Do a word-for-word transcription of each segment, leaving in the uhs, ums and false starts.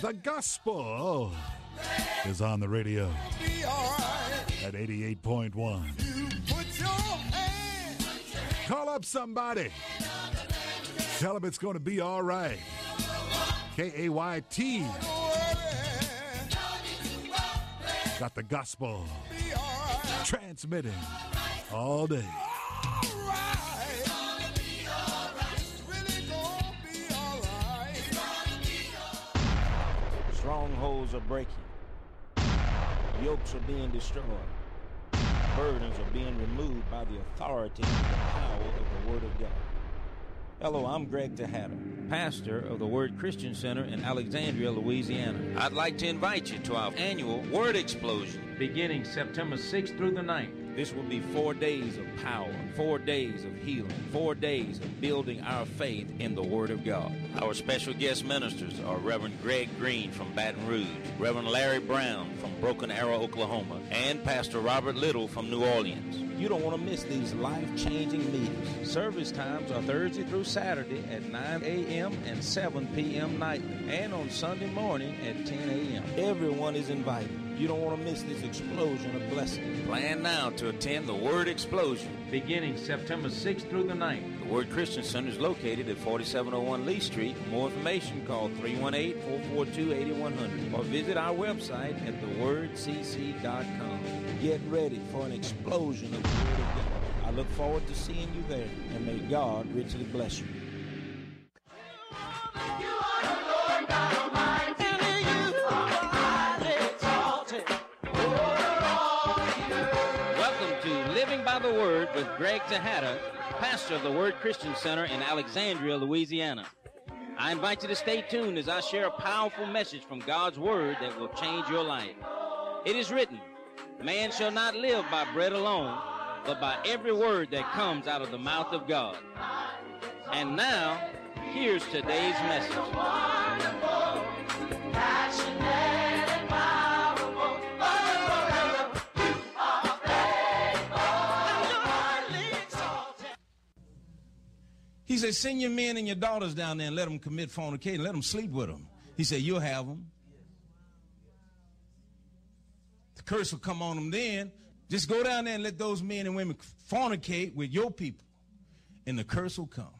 The gospel is on the radio at eighty-eight point one. Call up somebody. Tell them it's going to be all right. K A Y T. Got the gospel transmitting all day. Strongholds are breaking. Yokes are being destroyed. Burdens are being removed by the authority and the power of the Word of God. Hello, I'm Greg Tejada, pastor of the Word Christian Center in Alexandria, Louisiana. I'd like to invite you to our annual Word Explosion, beginning September sixth through the ninth. This will be four days of power, four days of healing, four days of building our faith in the Word of God. Our special guest ministers are Reverend Greg Green from Baton Rouge, Reverend Larry Brown from Broken Arrow, Oklahoma, and Pastor Robert Little from New Orleans. You don't want to miss these life-changing meetings. Service times are Thursday through Saturday at nine a.m. and seven p.m. nightly, and on Sunday morning at ten a.m. Everyone is invited. You don't want to miss this explosion of blessing. Plan now to attend the Word Explosion, beginning September sixth through the ninth. The Word Christian Center is located at forty-seven oh one Lee Street. For more information, call three one eight, four four two, eight one zero zero or visit our website at the word c c dot com. Get ready for an explosion of the Word of God. I look forward to seeing you there, and may God richly bless you. By the Word with Greg Tejada, pastor of the Word Christian Center in Alexandria, Louisiana. I invite you to stay tuned as I share a powerful message from God's Word that will change your life. It is written, man shall not live by bread alone, but by every word that comes out of the mouth of God. And now, here's today's message. He said, send your men and your daughters down there and let them commit fornication. Let them sleep with them. He said, you'll have them. The curse will come on them then. Just go down there and let those men and women fornicate with your people, and the curse will come.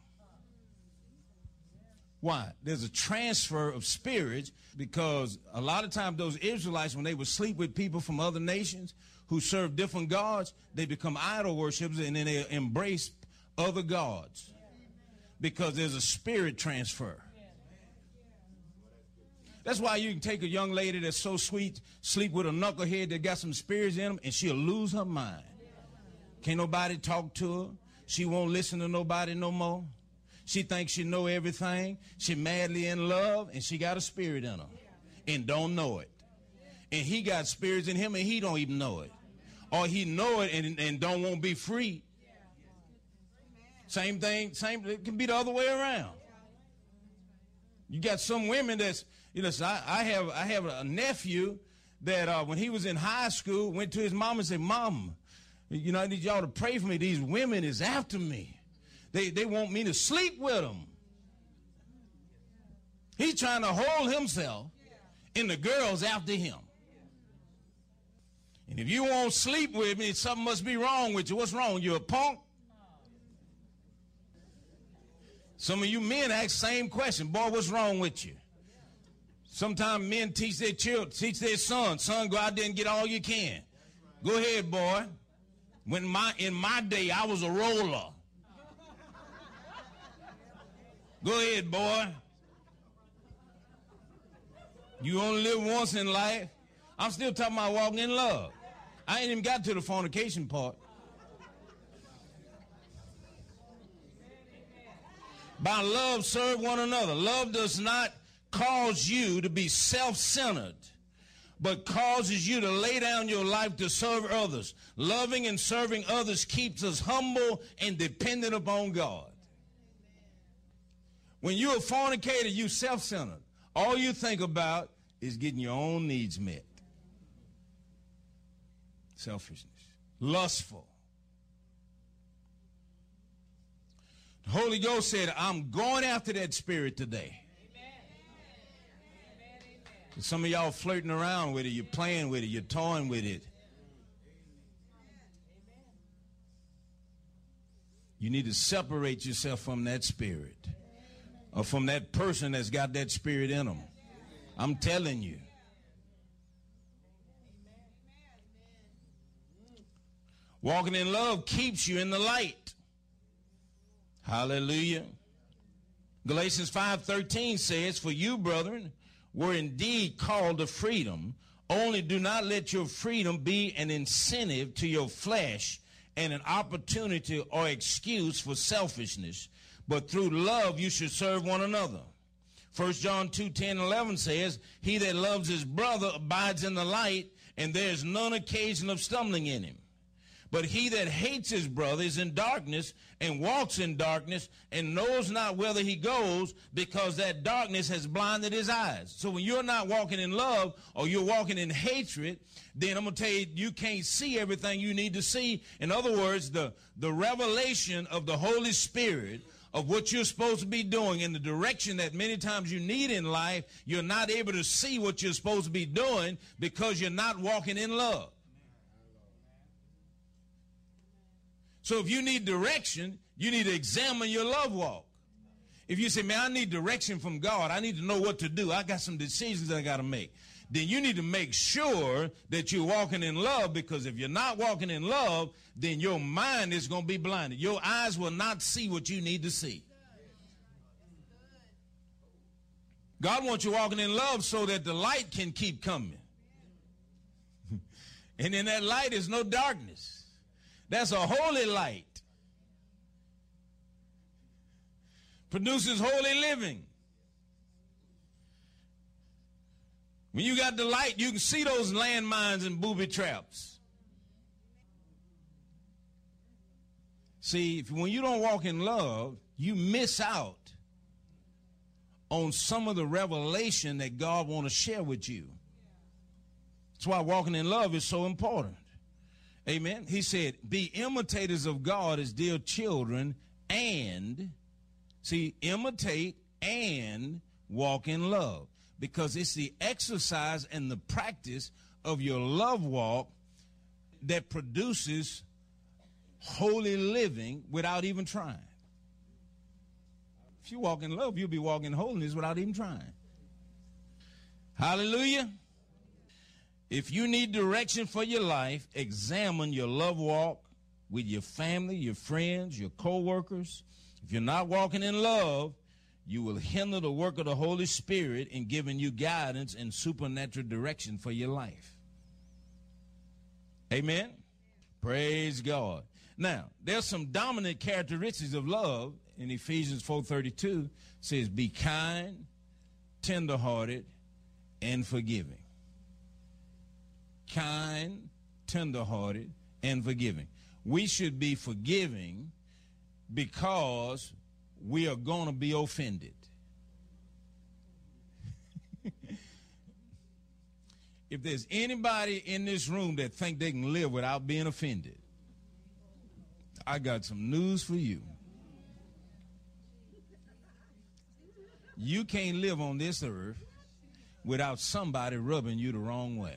Why? There's a transfer of spirits, because a lot of times those Israelites, when they would sleep with people from other nations who serve different gods, they become idol worshipers, and then they embrace other gods. Because there's a spirit transfer. That's why you can take a young lady that's so sweet, sleep with a knucklehead that got some spirits in him, and she'll lose her mind. Can't nobody talk to her. She won't listen to nobody no more. She thinks she know everything. She madly in love, and she got a spirit in her and don't know it. And he got spirits in him, and he don't even know it. Or he know it and, and don't want to be free. Same thing, same, it can be the other way around. You got some women that's, you know, so I, I have I have a nephew that uh, when he was in high school, went to his mom and said, Mom, you know, I need y'all to pray for me. These women is after me. They, they want me to sleep with them. He's trying to hold himself, and the girl's after him. And if you won't sleep with me, something must be wrong with you. What's wrong? You a punk? Some of you men ask the same question. Boy, what's wrong with you? Sometimes men teach their children, teach their son. Son, go out there and get all you can. Go ahead, boy. When my in my day, I was a roller. Go ahead, boy. You only live once in life. I'm still talking about walking in love. I ain't even got to the fornication part. By love, serve one another. Love does not cause you to be self-centered, but causes you to lay down your life to serve others. Loving and serving others keeps us humble and dependent upon God. When you're a fornicator, you're self-centered. All you think about is getting your own needs met. Selfishness. Lustful. The Holy Ghost said, I'm going after that spirit today. Amen. Amen. Some of y'all flirting around with it. You're playing with it. You're toying with it. You need to separate yourself from that spirit or from that person that's got that spirit in them. I'm telling you. Walking in love keeps you in the light. Hallelujah. Galatians five thirteen says, for you, brethren, were indeed called to freedom. Only do not let your freedom be an incentive to your flesh and an opportunity or excuse for selfishness, but through love you should serve one another. First John two ten eleven says, he that loves his brother abides in the light, and there is none occasion of stumbling in him. But he that hates his brother is in darkness and walks in darkness and knows not whither he goes, because that darkness has blinded his eyes. So when you're not walking in love or you're walking in hatred, then I'm going to tell you, you can't see everything you need to see. In other words, the, the revelation of the Holy Spirit of what you're supposed to be doing in the direction that many times you need in life, you're not able to see what you're supposed to be doing because you're not walking in love. So if you need direction, you need to examine your love walk. If you say, man, I need direction from God, I need to know what to do, I got some decisions I got to make, then you need to make sure that you're walking in love, because if you're not walking in love, then your mind is going to be blinded. Your eyes will not see what you need to see. God wants you walking in love so that the light can keep coming. And in that light is no darkness. That's a holy light. Produces holy living. When you got the light, you can see those landmines and booby traps. See, if, when you don't walk in love, you miss out on some of the revelation that God wants to share with you. That's why walking in love is so important. Amen. He said, be imitators of God as dear children, and, see, imitate and walk in love. Because it's the exercise and the practice of your love walk that produces holy living without even trying. If you walk in love, you'll be walking in holiness without even trying. Hallelujah. If you need direction for your life, examine your love walk with your family, your friends, your co-workers. If you're not walking in love, you will hinder the work of the Holy Spirit in giving you guidance and supernatural direction for your life. Amen? Praise God. Now, there's some dominant characteristics of love. In Ephesians four thirty-two, says, be kind, tenderhearted, and forgiving. Kind, tenderhearted, and forgiving. We should be forgiving because we are going to be offended. If there's anybody in this room that think they can live without being offended, I got some news for you. You can't live on this earth without somebody rubbing you the wrong way.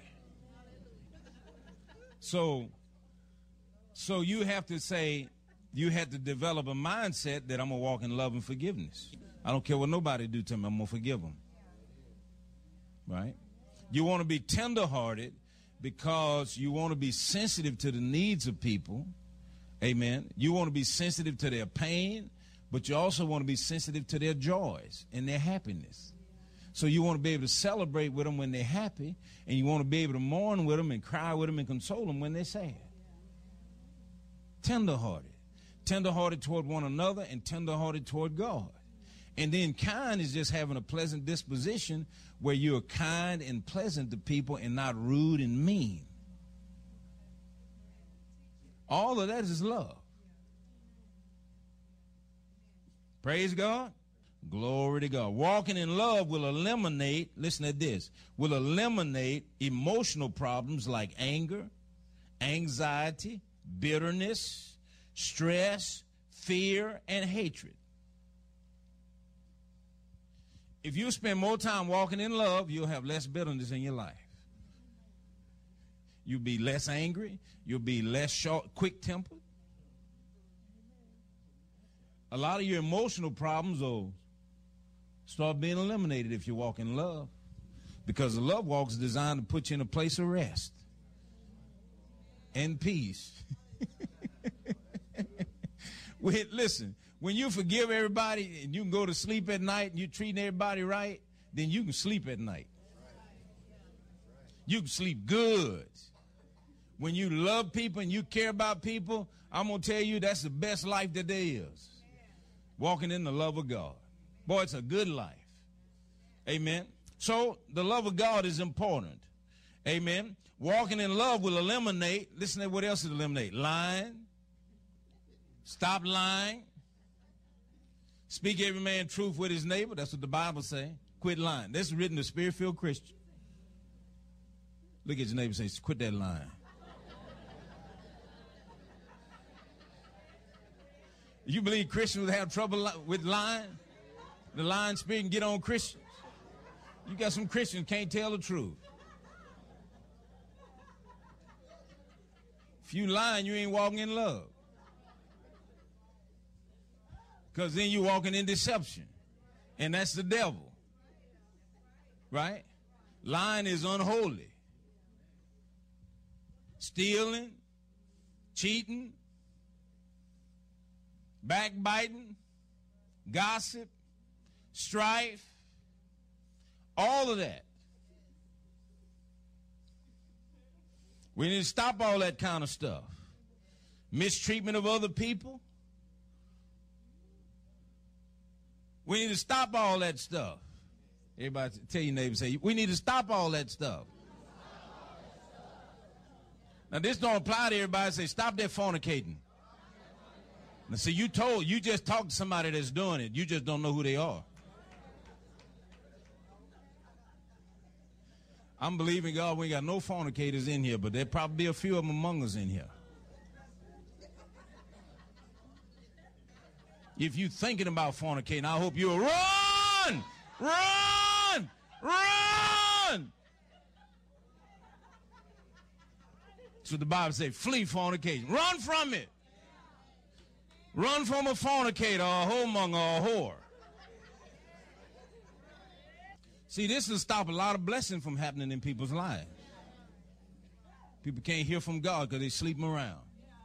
So, so you have to say, you have to develop a mindset that I'm going to walk in love and forgiveness. I don't care what nobody do to me, I'm going to forgive them. Right? You want to be tenderhearted because you want to be sensitive to the needs of people. Amen. You want to be sensitive to their pain, but you also want to be sensitive to their joys and their happiness. So you want to be able to celebrate with them when they're happy, and you want to be able to mourn with them and cry with them and console them when they're sad. Tenderhearted. Tenderhearted toward one another and tenderhearted toward God. And then kind is just having a pleasant disposition where you're kind and pleasant to people and not rude and mean. All of that is love. Praise God. Glory to God. Walking in love will eliminate, listen to this, will eliminate emotional problems like anger, anxiety, bitterness, stress, fear, and hatred. If you spend more time walking in love, you'll have less bitterness in your life. You'll be less angry. You'll be less short, quick-tempered. A lot of your emotional problems will start being eliminated if you walk in love, because the love walk is designed to put you in a place of rest and peace. Wait, listen, when you forgive everybody and you can go to sleep at night and you're treating everybody right, then you can sleep at night. You can sleep good. When you love people and you care about people, I'm going to tell you that's the best life that there is. Walking in the love of God. Boy, it's a good life. Amen. So the love of God is important. Amen. Walking in love will eliminate, listen to what else it eliminate. Lying. Stop lying. Speak every man truth with his neighbor. That's what the Bible says. Quit lying. That's written to Spirit-filled Christians. Look at your neighbor and say, quit that lying. You believe Christians would have trouble li- with lying? The lying spirit can get on Christians. You got some Christians can't tell the truth. If you lying, you ain't walking in love. Because then you're walking in deception. And that's the devil. Right? Lying is unholy. Stealing, cheating, backbiting, gossip, strife, all of that. We need to stop all that kind of stuff. Mistreatment of other people. We need to stop all that stuff. Everybody tell your neighbor, say, we need to stop all that stuff. Now, this don't apply to everybody. Say, stop that fornicating. Now, see, you told, you just talked to somebody that's doing it. You just don't know who they are. I'm believing God we ain't got no fornicators in here, but there probably be a few of them among us in here. If you're thinking about fornicating, I hope you'll run, run, run. So the Bible says, flee fornication. Run from it. Run from a fornicator, a whoremonger, or a whore. See, this will stop a lot of blessing from happening in people's lives. People can't hear from God because they sleeping around.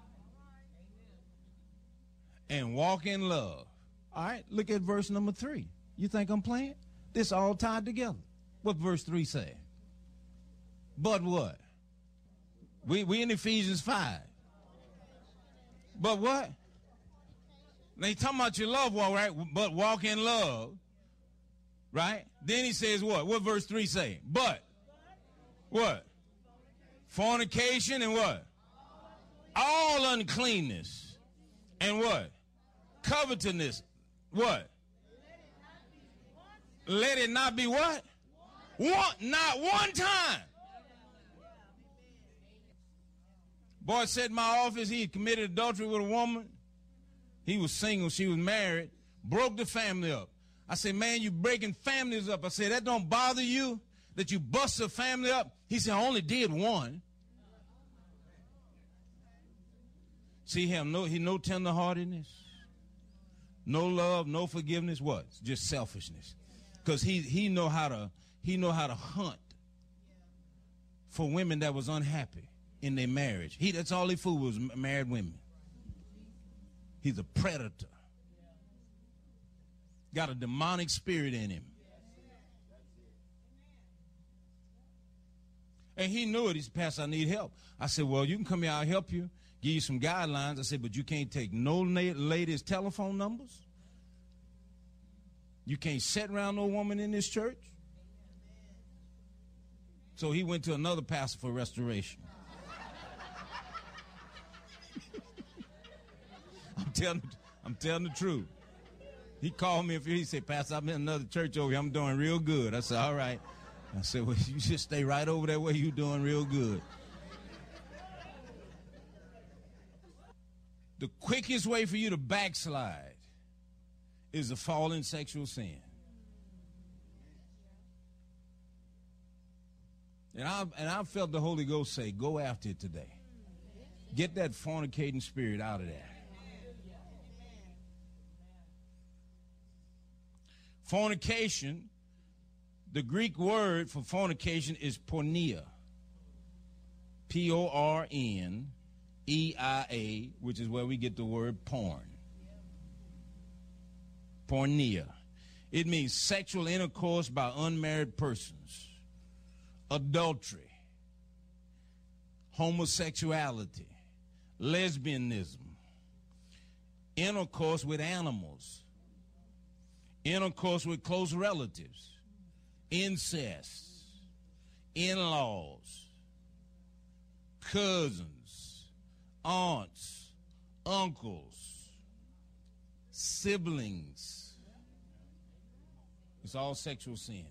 And walk in love. All right, look at verse number three. You think I'm playing? This all tied together. What verse three say? But what? We we in Ephesians five. But what? Now he's talking about your love walk, right? But walk in love. Right? Then he says what? What verse three say? But what? Fornication and what? All uncleanness. And what? Covetousness. What? Let it not be what? One, not one time. Boy said in my office he had committed adultery with a woman. He was single, she was married, broke the family up. I said, man, you breaking families up. I said, that don't bother you that you bust a family up? He said, I only did one. See him, no, he no tenderheartedness, no love, no forgiveness. What? Just selfishness. Because he he know how to he know how to hunt for women that was unhappy in their marriage. He that's all he fooled was married women. He's a predator. Got a demonic spirit in him. And he knew it. He said, Pastor, I need help. I said, well, you can come here, I'll help you, give you some guidelines. I said, but you can't take no ladies' telephone numbers. You can't sit around no woman in this church. So he went to another pastor for restoration. I'm telling, I'm telling the truth. He called me, he said, Pastor, I'm in another church over here. I'm doing real good. I said, all right. I said, well, you just stay right over there where you're doing real good. The quickest way for you to backslide is to fall in sexual sin. And I and I felt the Holy Ghost say, go after it today. Get that fornicating spirit out of there. Fornication, the Greek word for fornication is porneia. P O R N E I A, which is where we get the word porn. Porneia. It means sexual intercourse by unmarried persons, adultery, homosexuality, lesbianism, intercourse with animals, intercourse with close relatives, incest, in-laws, cousins, aunts, uncles, siblings. It's all sexual sin.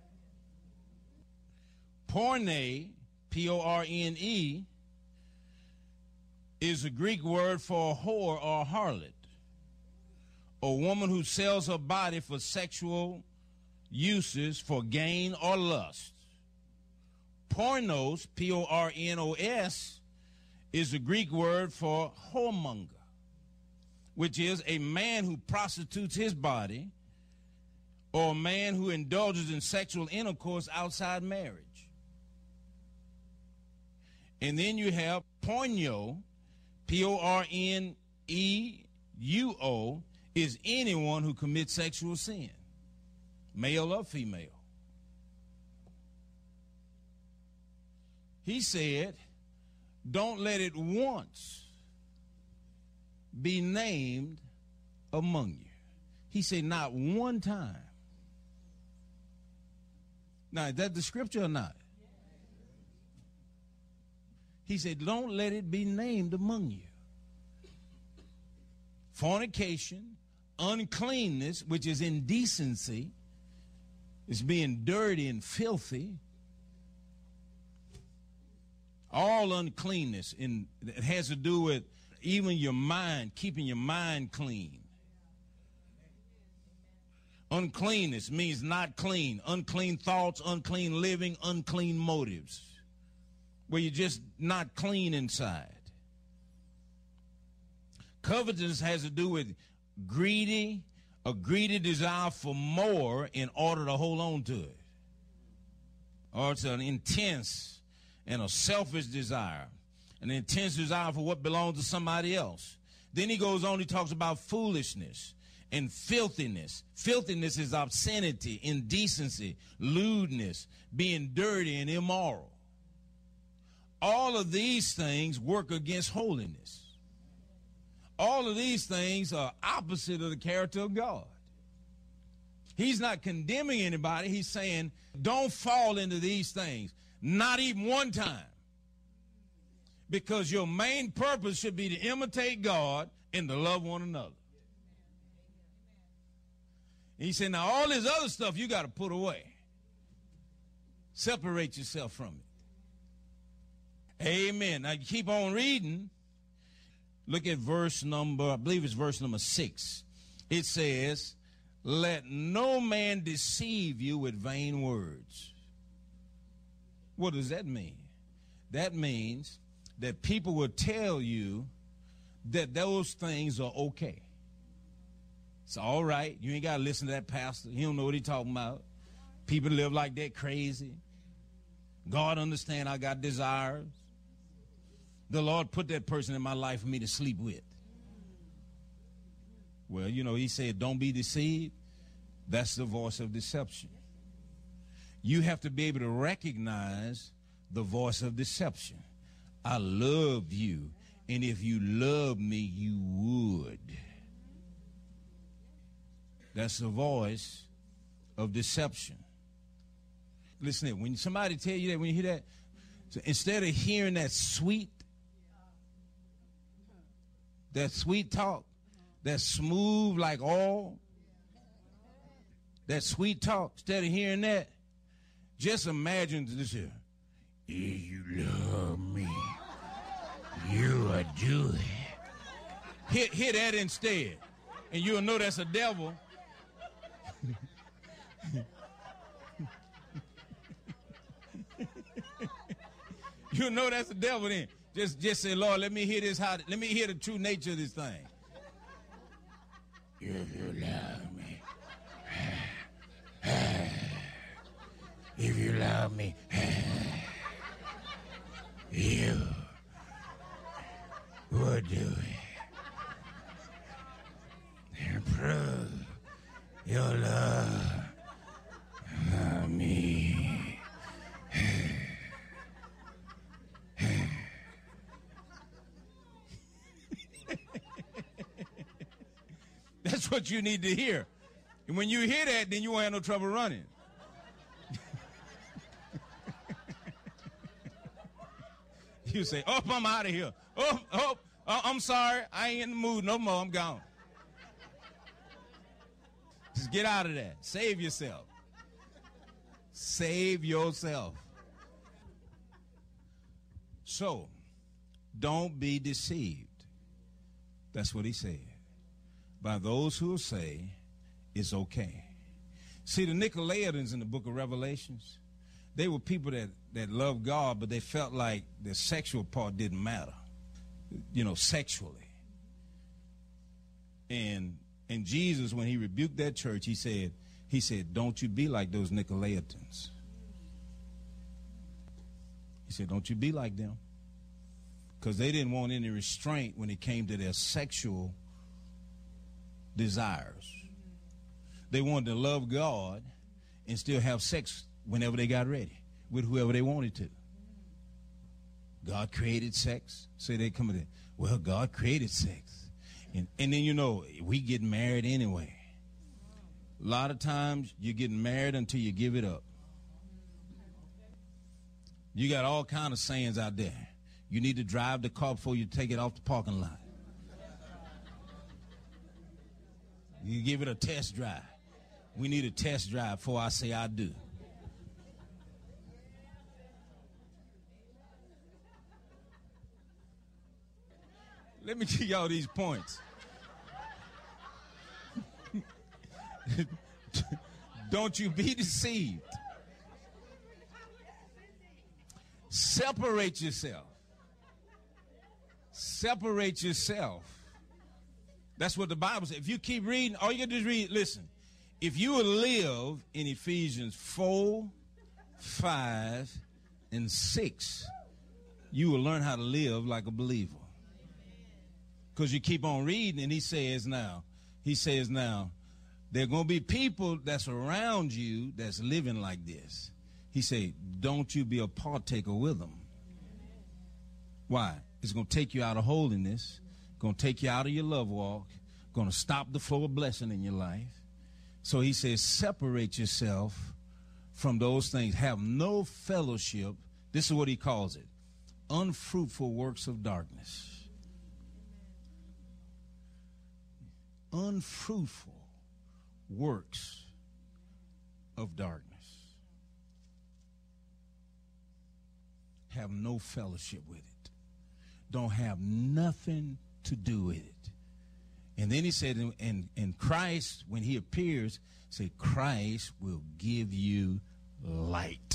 Porne, P O R N E, is a Greek word for a whore or a harlot, a woman who sells her body for sexual uses for gain or lust. Pornos, P O R N O S, is a Greek word for whoremonger, which is a man who prostitutes his body or a man who indulges in sexual intercourse outside marriage. And then you have porneo, P O R N E U O, is anyone who commits sexual sin, male or female. He said, don't let it once be named among you. He said, not one time. Now, is that the scripture or not? He said, don't let it be named among you. Fornication, uncleanness, which is indecency, is being dirty and filthy. All uncleanness, in, it has to do with even your mind, keeping your mind clean. Uncleanness means not clean. Unclean thoughts, unclean living, unclean motives, where you're just not clean inside. Covetousness has to do with greedy, a greedy desire for more in order to hold on to it. Or it's an intense and a selfish desire, an intense desire for what belongs to somebody else. Then he goes on, he talks about foolishness and filthiness. Filthiness is obscenity, indecency, lewdness, being dirty and immoral. All of these things work against holiness. All of these things are opposite of the character of God. He's not condemning anybody. He's saying, don't fall into these things, not even one time. Because your main purpose should be to imitate God and to love one another. And he said, now all this other stuff you got to put away. Separate yourself from it. Amen. Now you keep on reading. Look at verse number, I believe it's verse number six. It says, let no man deceive you with vain words. What does that mean? That means that people will tell you that those things are okay. It's all right. You ain't got to listen to that pastor. He don't know what he's talking about. People live like that crazy. God understand I got desires. The Lord put that person in my life for me to sleep with. Well, you know, he said, don't be deceived. That's the voice of deception. You have to be able to recognize the voice of deception. I love you, and if you love me, you would. That's the voice of deception. Listen to it. When somebody tell you that, when you hear that, so instead of hearing that sweet, that sweet talk, that smooth like oil, that sweet talk, instead of hearing that, just imagine this here. If you love me, you will do it. Hit, hit that instead, and you'll know that's a devil. You know that's the devil then. Just, just say, Lord, let me hear this. How? Let me hear the true nature of this thing. If you love me, if you love me, you would do it. And prove your love for me. That's what you need to hear. And when you hear that, then you won't have no trouble running. You say, oh, I'm out of here. Oh, oh, oh, I'm sorry. I ain't in the mood no more. I'm gone. Just get out of that. Save yourself. Save yourself. So, don't be deceived. That's what he said. By those who say it's okay. See, the Nicolaitans in the book of Revelations, they were people that, that loved God, but they felt like the sexual part didn't matter, you know, sexually. And and Jesus, when he rebuked that church, he said, he said, don't you be like those Nicolaitans. He said, don't you be like them. Because they didn't want any restraint when it came to their sexual desires. They wanted to love God and still have sex whenever they got ready with whoever they wanted to. God created sex. So they come in, well, God created sex. And, and then, you know, we get married anyway. A lot of times you're getting married until you give it up. You got all kind of sayings out there. You need to drive the car before you take it off the parking lot. You give it a test drive. We need a test drive before I say I do. Let me give y'all these points. Don't you be deceived. Separate yourself. Separate yourself. That's what the Bible says. If you keep reading, all you got to do is read. Listen, if you will live in Ephesians four, five, and six, you will learn how to live like a believer. Because you keep on reading, and he says now, he says now, there are going to be people that's around you that's living like this. He said, don't you be a partaker with them. Why? It's going to take you out of holiness, going to take you out of your love walk, going to stop the flow of blessing in your life. So he says, separate yourself from those things. Have no fellowship. This is what he calls it. Unfruitful works of darkness. Unfruitful works of darkness. Have no fellowship with it. Don't have nothing to do with it. And then he said, in, in, in Christ, when he appears, say, Christ will give you light.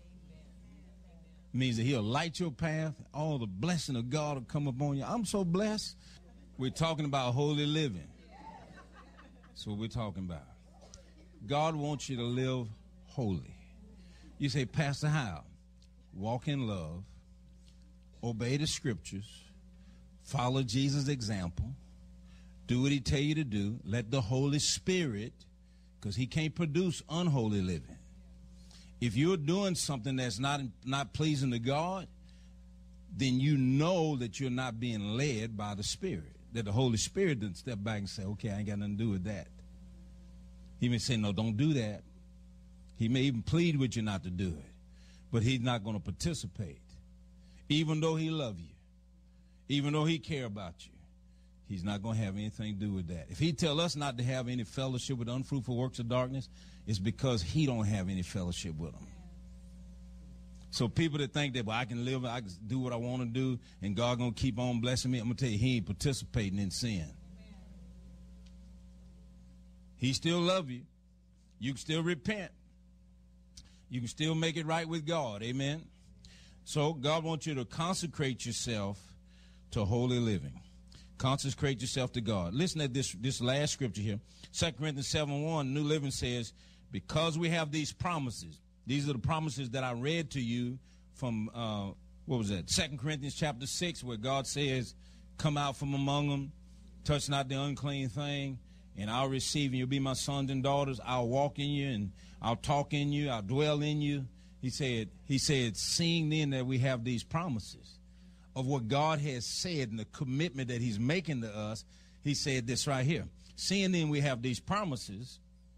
Means that he'll light your path. All the blessing of God will come upon you. I'm so blessed. We're talking about holy living. That's what we're talking about. God wants you to live holy. You say, Pastor, how? Walk in love, obey the scriptures, follow Jesus' example, do what he tell you to do, let the Holy Spirit, because he can't produce unholy living. If you're doing something that's not, not pleasing to God, then you know that you're not being led by the Spirit. That the Holy Spirit didn't step back and say, okay, I ain't got nothing to do with that. He may say, no, don't do that. He may even plead with you not to do it. But he's not going to participate. Even though he love you. Even though he care about you. He's not going to have anything to do with that. If he tell us not to have any fellowship with unfruitful works of darkness, it's because he don't have any fellowship with them. So people that think that, well, I can live, I can do what I want to do, and God going to keep on blessing me, I'm going to tell you, he ain't participating in sin. He still love you. You can still repent. You can still make it right with God. Amen. So God wants you to consecrate yourself to holy living. Consecrate yourself to God. Listen to this, this last scripture here. Second Corinthians seven one, New Living says, because we have these promises, these are the promises that I read to you from, uh, what was that, Second Corinthians chapter six, where God says, come out from among them, touch not the unclean thing, and I'll receive you. You'll be my sons and daughters. I'll walk in you, and I'll talk in you. I'll dwell in you. He said, he said, seeing then that we have these promises of what God has said and the commitment that he's making to us, he said this right here. Seeing then we have these promises,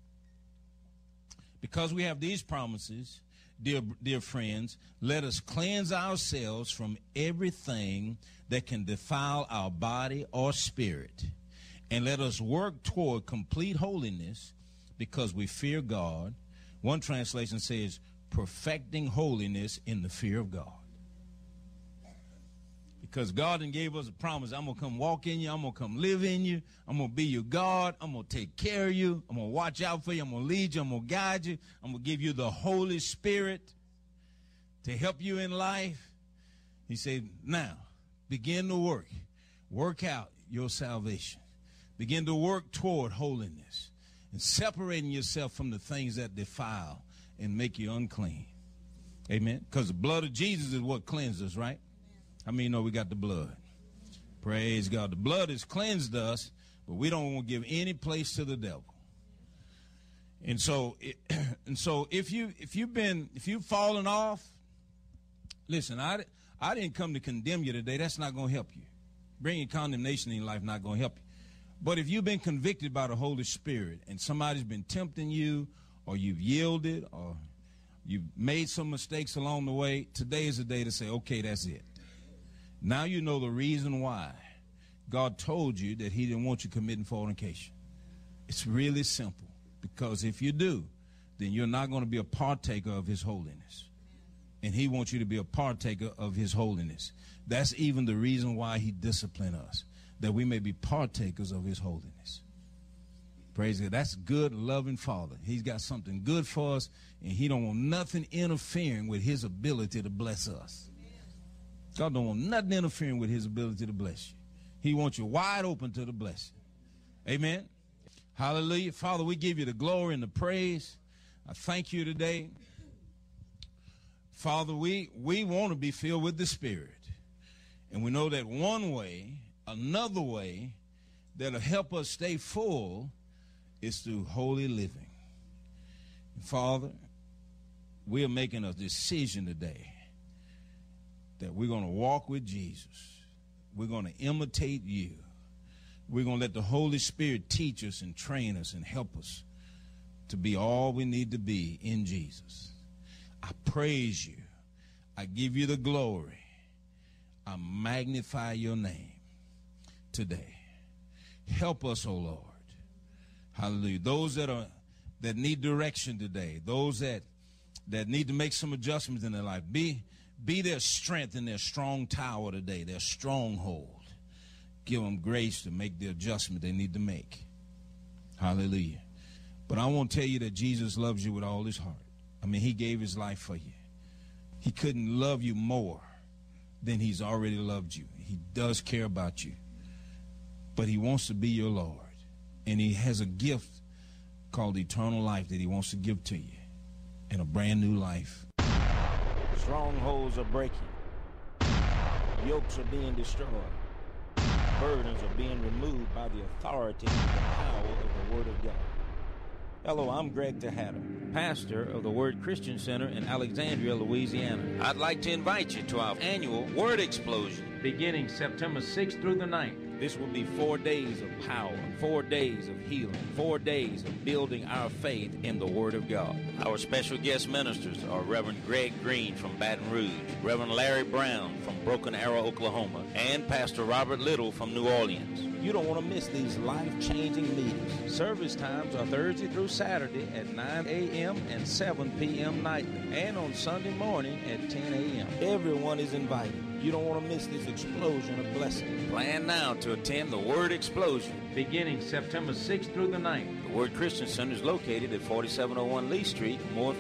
because we have these promises, dear, dear friends, let us cleanse ourselves from everything that can defile our body or spirit, and let us work toward complete holiness because we fear God. One translation says, perfecting holiness in the fear of God. Because God done gave us a promise. I'm going to come walk in you. I'm going to come live in you. I'm going to be your God. I'm going to take care of you. I'm going to watch out for you. I'm going to lead you. I'm going to guide you. I'm going to give you the Holy Spirit to help you in life. He said, now, begin to work. Work out your salvation. Begin to work toward holiness and separating yourself from the things that defile and make you unclean. Amen. Because the blood of Jesus is what cleanses us, right? How many know we got the blood? Praise God. The blood has cleansed us, but we don't want to give any place to the devil. And so, it, and so if you if you've been if you've fallen off, listen. I I didn't come to condemn you today. That's not going to help you. Bringing condemnation in your life not going to help you. But if you've been convicted by the Holy Spirit and somebody's been tempting you, or you've yielded, or you've made some mistakes along the way, today is the day to say, okay, that's it. Now you know the reason why God told you that he didn't want you committing fornication. It's really simple. Because if you do, then you're not going to be a partaker of his holiness. And he wants you to be a partaker of his holiness. That's even the reason why he disciplined us, that we may be partakers of his holiness. Praise God. That's good, loving Father. He's got something good for us, and he don't want nothing interfering with his ability to bless us. God don't want nothing interfering with his ability to bless you. He wants you wide open to the blessing. Amen. Hallelujah. Father, we give you the glory and the praise. I thank you today. Father, we, we want to be filled with the Spirit. And we know that one way, another way, that'll help us stay full is through holy living. And Father, we are making a decision today that we're going to walk with Jesus. We're going to imitate you. We're going to let the Holy Spirit teach us and train us and help us to be all we need to be in Jesus. I praise you. I give you the glory. I magnify your name today. Help us, O Lord. Hallelujah. Those that are that need direction today, those that that need to make some adjustments in their life, be be their strength and their strong tower today, their stronghold. Give them grace to make the adjustment they need to make. Hallelujah. But I want to tell you that Jesus loves you with all his heart. I mean, he gave his life for you. He couldn't love you more than he's already loved you. He does care about you. But he wants to be your Lord. And he has a gift called eternal life that he wants to give to you, and a brand new life. Strongholds are breaking. Yokes are being destroyed. Burdens are being removed by the authority and the power of the Word of God. Hello, I'm Greg Tejada, pastor of the Word Christian Center in Alexandria, Louisiana. I'd like to invite you to our annual Word Explosion, beginning September sixth through the ninth. This will be four days of power, four days of healing, four days of building our faith in the Word of God. Our special guest ministers are Reverend Greg Green from Baton Rouge, Reverend Larry Brown from Broken Arrow, Oklahoma, and Pastor Robert Little from New Orleans. You don't want to miss these life-changing meetings. Service times are Thursday through Saturday at nine a.m. and seven p.m. nightly, and on Sunday morning at ten a.m. Everyone is invited. You don't want to miss this explosion of blessing. Plan now to attend the Word Explosion, beginning September sixth through the ninth. The Word Christian Center is located at forty-seven oh one Lee Street. More